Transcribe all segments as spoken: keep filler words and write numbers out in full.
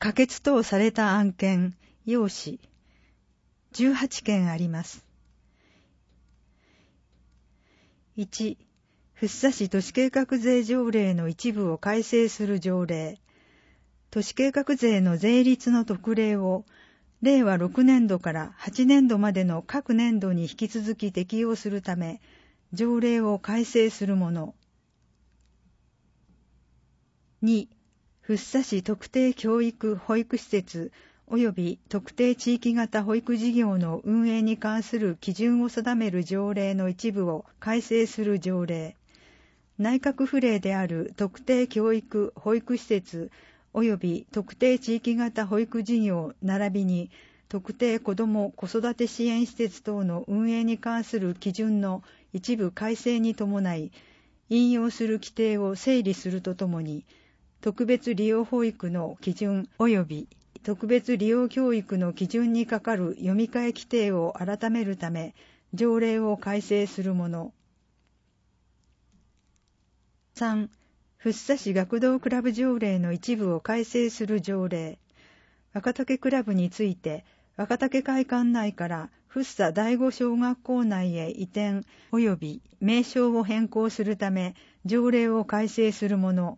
可決等された案件、要旨、じゅうはちけんあります。いち、福生市都市計画税条例の一部を改正する条例。都市計画税の税率の特例を、れいわろくねんどからはちねんどまでの各年度に引き続き適用するため、条例を改正するもの。に、福生市特定教育保育施設及び特定地域型保育事業の運営に関する基準を定める条例の一部を改正する条例。内閣府令である特定教育保育施設及び特定地域型保育事業並びに特定子ども子育て支援施設等の運営に関する基準の一部改正に伴い、引用する規定を整理するとともに、特別利用保育の基準及び特別利用教育の基準にかかる読み替え規定を改めるため、条例を改正するもの。さん、福生市学童クラブ条例の一部を改正する条例。若竹クラブについて、若竹会館内から福生第五小学校内へ移転及び名称を変更するため、条例を改正するもの。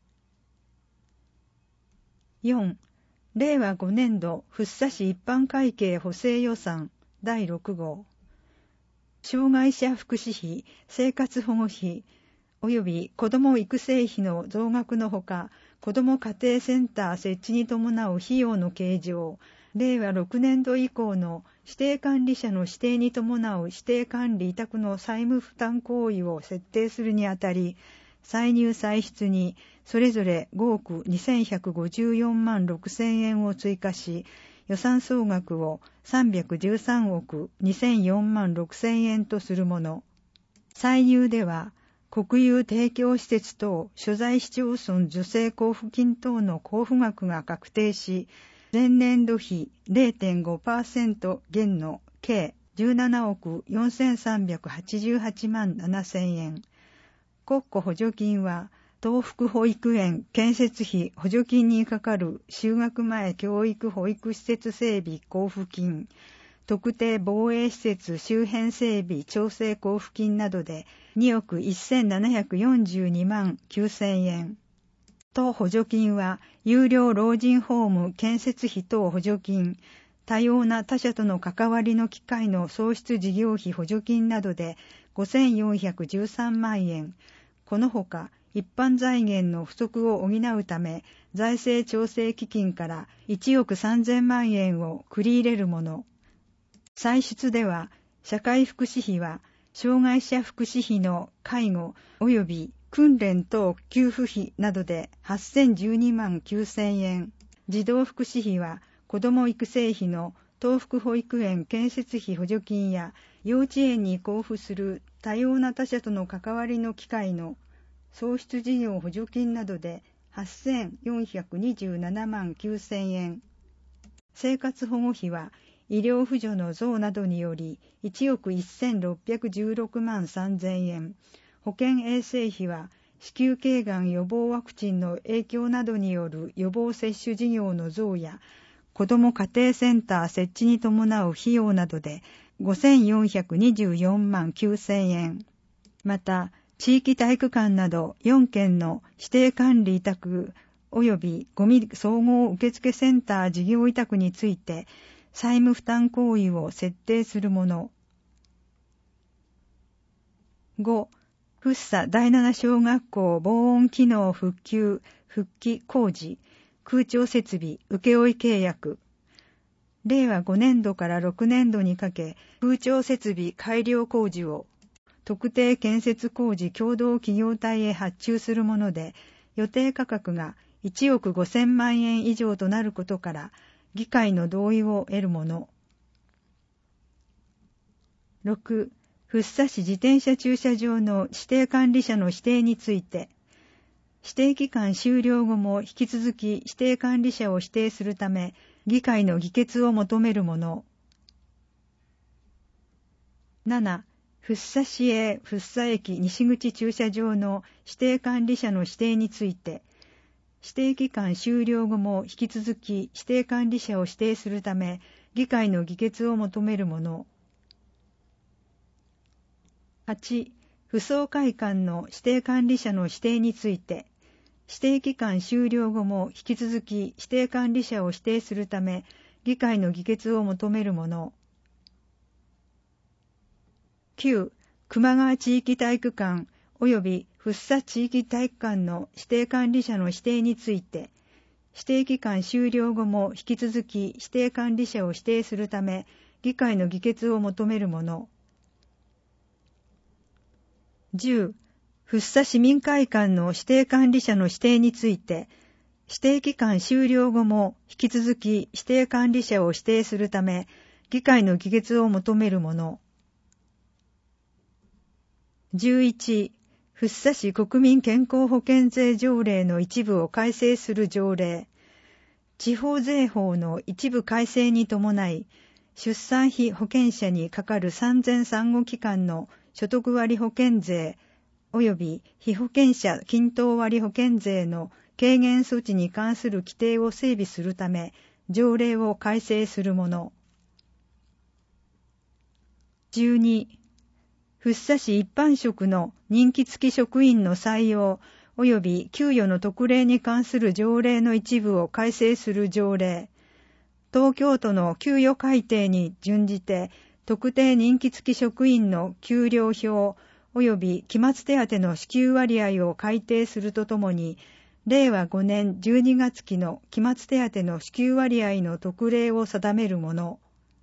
よん、れいわごねんど福生市一般会計補正予算だいろくごう。障害者福祉費、生活保護費、及び子ども育成費の増額のほか、子ども家庭センター設置に伴う費用の計上、れいわろくねんど以降の指定管理者の指定に伴う指定管理委託の債務負担行為を設定するにあたり、歳入歳出にそれぞれごおくにせんひゃくごじゅうよんまんろくせんえんを追加し、予算総額をさんびゃくじゅうさんおくにせんよんまんろくせんえんとするもの。歳入では、国有提供施設等所在市町村助成交付金等の交付額が確定し、前年度比 れいてんごパーセント 減の計じゅうななおくよんせんさんびゃくはちじゅうはちまんななせんえん。国庫補助金は、東福保育園建設費補助金にかかる就学前教育保育施設整備交付金、特定防衛施設周辺整備調整交付金などでにおくせんななひゃくよんじゅうにまんきゅうせんえん。当補助金は、有料老人ホーム建設費等補助金、多様な他社との関わりの機会の創出事業費補助金などでごせんよんひゃくじゅうさんまんえん。このほか、一般財源の不足を補うため、財政調整基金からいちおくさんぜんまんえんを繰り入れるもの。歳出では、社会福祉費は、障害者福祉費の介護及び訓練等給付費などではっせんじゅうにまんきゅうせんえん。児童福祉費は、子ども育成費の東福保育園建設費補助金や幼稚園に交付する多様な他社との関わりの機会の創出事業補助金などではっせんよんひゃくにじゅうななまんきゅうせんえん。生活保護費は医療扶助の増などによりいちおくせんろっぴゃくじゅうろくまんさんぜんえん。保健衛生費は子宮頸がん予防ワクチンの影響などによる予防接種事業の増や子ども家庭センター設置に伴う費用などでごせんよんひゃくにじゅうよんまんきゅうせんえん。また、地域体育館などよんけんの指定管理委託及びゴミ総合受付センター事業委託について債務負担行為を設定するもの。ご、福生第七小学校防音機能復旧復帰工事空調設備請負契約。れいわごねんどからろくねんどにかけ空調設備改良工事を特定建設工事共同企業体へ発注するもので、予定価格がいちおくごせんまんえん以上となることから、議会の同意を得るもの。ろく、福生市自転車駐車場の指定管理者の指定について、指定期間終了後も引き続き指定管理者を指定するため、議会の議決を求めるもの。なな、福生市営福生駅西口駐車場の指定管理者の指定について、 指定期間終了後も引き続き指定管理者を指定するため、議会の議決を求めるもの。はち、不送会館の指定管理者の指定について、指定期間終了後も引き続き指定管理者を指定するため、議会の議決を求めるもの。きゅう、球磨川地域体育館及び福生地域体育館の指定管理者の指定について、指定期間終了後も引き続き指定管理者を指定するため、議会の議決を求めるもの。じゅう、福生市民会館の指定管理者の指定について、指定期間終了後も引き続き指定管理者を指定するため、議会の議決を求めるもの。じゅういち、福生市国民健康保険税条例の一部を改正する条例。地方税法の一部改正に伴い、出産費保険者にかかる産前産後期間の所得割保険税及び被保険者均等割保険税の軽減措置に関する規定を整備するため、条例を改正するもの。じゅうに、福生市一般職の任期付き職員の採用及び給与の特例に関する条例の一部を改正する条例。東京都の給与改定に準じて、特定任期付き職員の給料表及び期末手当の支給割合を改定するとともに、れいわごねんじゅうにがつ期の期末手当の支給割合の特例を定めるもの。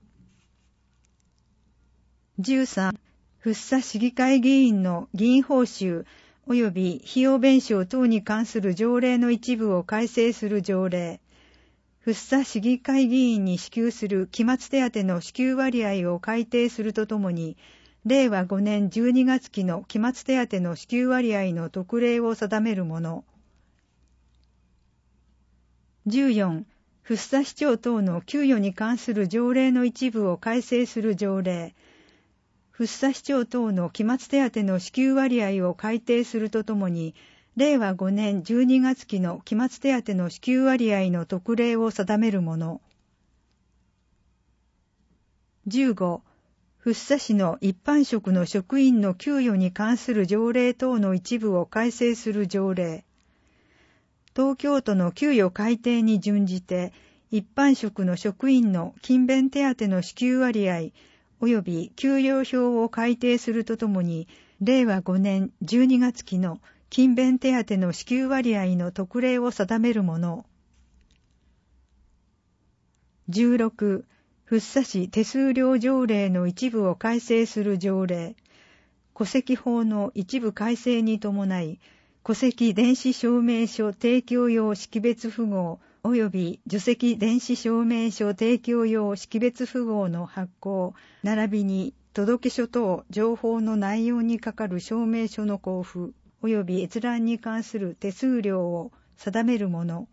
じゅうさん、福生市議会議員の議員報酬及び費用弁償等に関する条例の一部を改正する条例。福生市議会議員に支給する期末手当の支給割合を改定するとともに、れいわごねんじゅうにがつ期の期末手当の支給割合の特例を定めるもの。じゅうよん、福生市長等の給与に関する条例の一部を改正する条例。福生市長等の期末手当の支給割合を改定するとともに、れいわごねんじゅうにがつ期の期末手当の支給割合の特例を定めるもの。じゅうご、福生市の一般職の職員の給与に関する条例等の一部を改正する条例。東京都の給与改定に準じて、一般職の職員の勤勉手当の支給割合及び給料表を改定するとともに、れいわごねんじゅうにがつ期の勤勉手当の支給割合の特例を定めるもの。じゅうろく、福生市手数料条例の一部を改正する条例。戸籍法の一部改正に伴い、戸籍電子証明書提供用識別符号及び除籍電子証明書提供用識別符号の発行、並びに届書等情報の内容にかかる証明書の交付及び閲覧に関する手数料を定めるもの。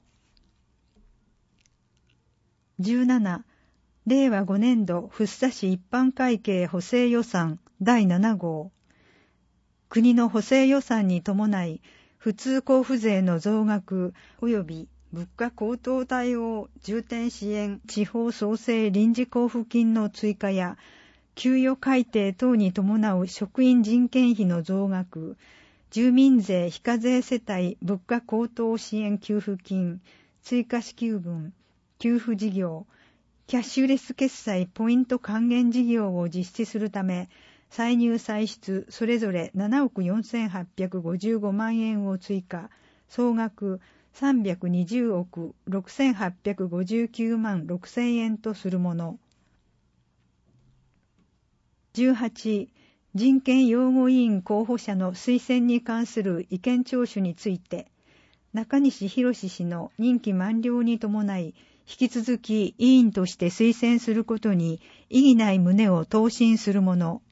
じゅうなな、れいわごねん度福生市一般会計補正予算だいなな号。国の補正予算に伴い、普通交付税の増額及び物価高騰対応重点支援地方創生臨時交付金の追加や、給与改定等に伴う職員人件費の増額、住民税非課税世帯物価高騰支援給付金、追加支給分、給付事業、キャッシュレス決済ポイント還元事業を実施するため、歳入歳出それぞれななおくよんせんはっぴゃくごじゅうごまんえんを追加、総額さんびゃくにじゅうおくろくせんはっぴゃくごじゅうきゅうまんろくせんえんとするもの。じゅうはち、人権擁護委員候補者の推薦に関する意見聴取について、中西博氏の任期満了に伴い、引き続き委員として推薦することに異議ない旨を答申するもの。